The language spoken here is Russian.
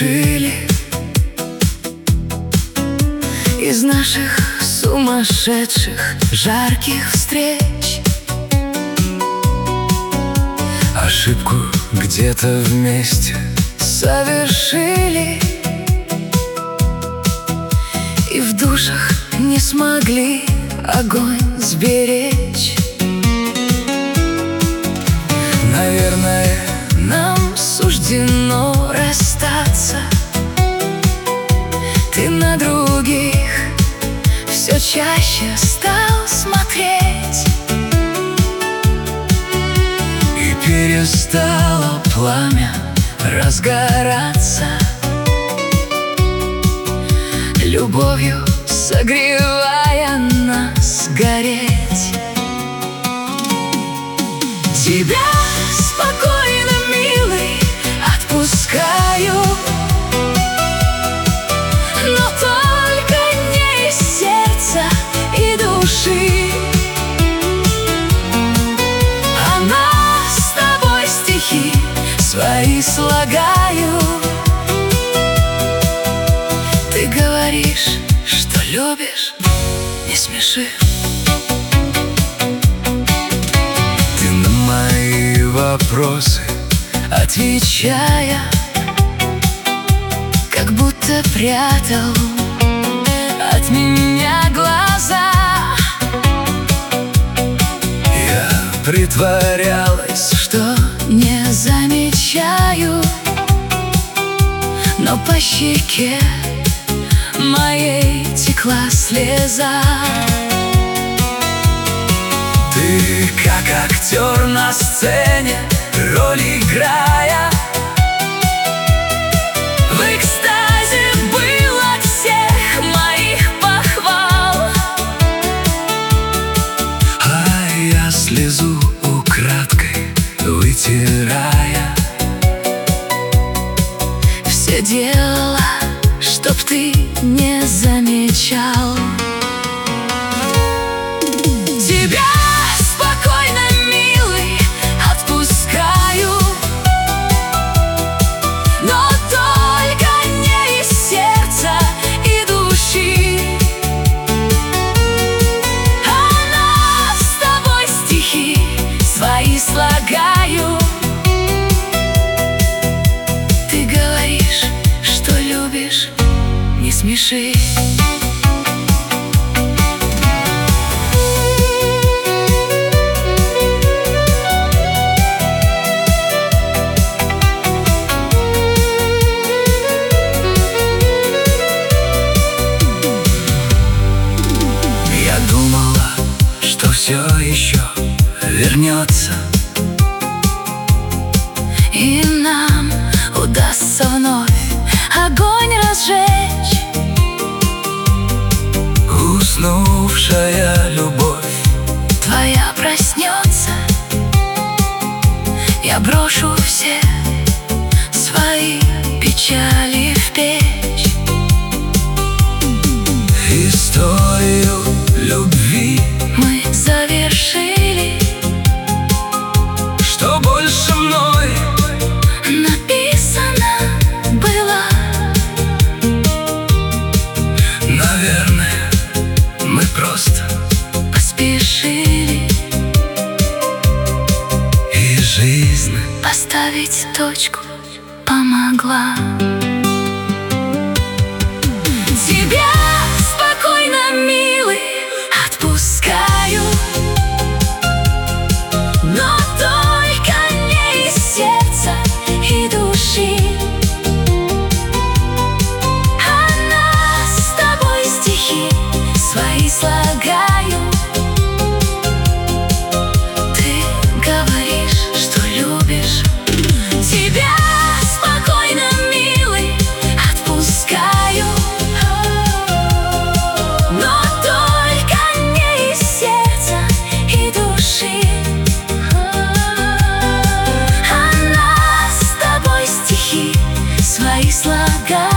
совершили из наших сумасшедших жарких встреч ошибку где-то вместе совершили и в душах не смогли огонь сберечь. Наверное, нам суждено расстаться. Ты на других все чаще стал смотреть, и перестало пламя разгораться, любовью согревая нас гореть. Тебя спокойно, милый, отпускаю, но только не из сердца и души. А нас с тобой стихи свои слагаю. Ты говоришь, что любишь, не смеши. Ты на мои вопросы отвечая, как будто прятал от меня глаза. Я притворялась, что не замечаю, но по щеке моей текла слеза. Ты как актер на сцене, роль играя, в экстазе был от всех моих похвал. А я слезу украдкой вытирая, все делала, чтоб ты не замечал. Тебя спокойно, милый, отпускаю, но только не из сердца и души. А нас с тобой стихи свои слагаю. Ты говоришь, что любишь, не смеши. Я думала, что все еще вернется, и нам удастся вновь огонь разжечь. Уснувшая любовь твоя проснется, я брошу все свои печали в печь. Историю любви мы завершили, что больше мной написано было. Наверное, мы просто поспешили, и жизнь поставить точку помогла. Тебя спокойно, милый, отпускаю, но только не из сердца и души. А нас с тобой стихи свои слагаю. Ты говоришь, что любишь. Тебя спокойно, милый, отпускаю, но только не из сердца и души. А нас с тобой стихи свои слагаю.